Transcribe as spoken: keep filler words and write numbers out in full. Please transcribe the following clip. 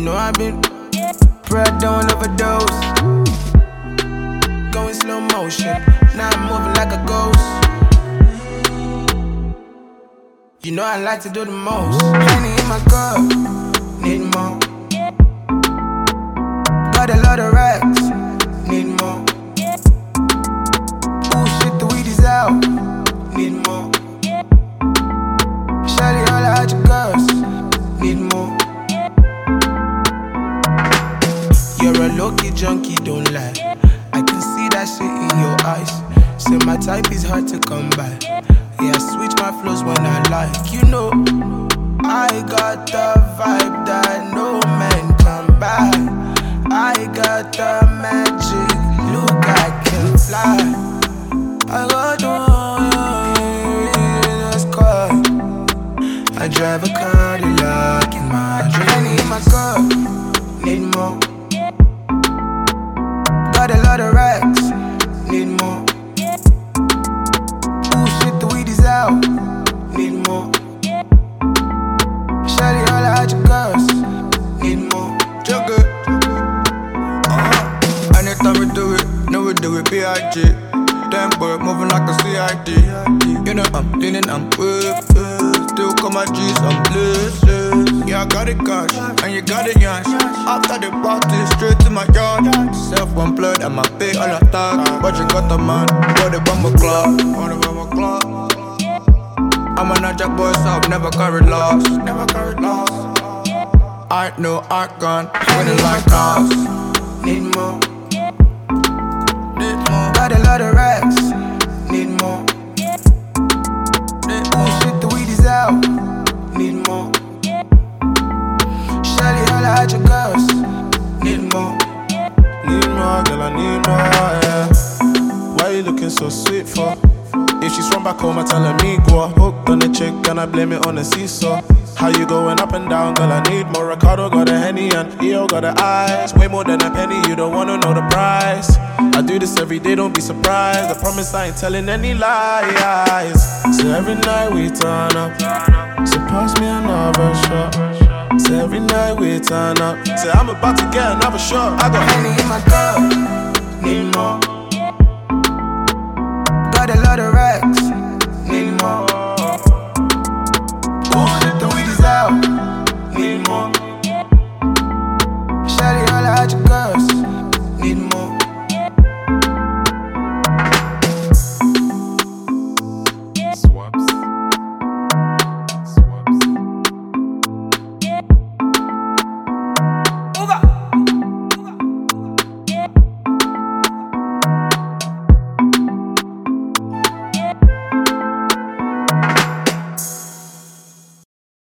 know I've been bred, don't overdose. Going slow motion, now I'm moving like a ghost. You know I like to do the most. Honey in my cup, need more. Got a lot of racks, need more. Ooh shit, the weed is out, need more. Shawty, all I had your girls, need more. You're a low-key junkie, don't lie. I can see that shit in your eyes. Say my type is hard to come by. Yeah, I switch my flows when I like. You know, I got the vibe that no man can buy. I got the magic, look, I can fly. I got the sky. I drive a Cadillac in my dream. I need my cup, need more. Got a lot of racks, need more. Ooh shit, the weed is out, need more. Shawty, all I had your girls, need more. Juggle. Uh-huh. Anytime we do it, know we do it B I G. Damn boy, moving like a C I D. You know I'm leaning, I'm with it. Still call my G's, I'm blessed. Yeah, I got it cash, and you got it yash. After the party, straight to my yard. Self-employed, and my pay all I talk. But you got the man, got the bomber clock. I'm a Jack boy, so I've never carried loss. Never carried loss. I know I gone, winning like cars. Need more. Need more. Got a lot of racks, need more. Ooh shit, the weed is out, need more. Shawty, all I had your girls, need more. Need more, girl, I need more, yeah. Why you looking so sweet for? If she's from back home, I tell her me go. Hooked on the chick, and I blame it on the seesaw. How you going up and down, girl, I need more. Ricardo got a Henny and E O got the eyes. Way more than a penny, you don't wanna know the price. I do this every day, don't be surprised. I promise I ain't telling any lies. So every night we turn up. So pass me another shot. So every night we turn up. Say I'm about to get another shot. I got Henny in my cup, need more. Got a lot of racks, need more. Ooh shit, the weed is out, need more.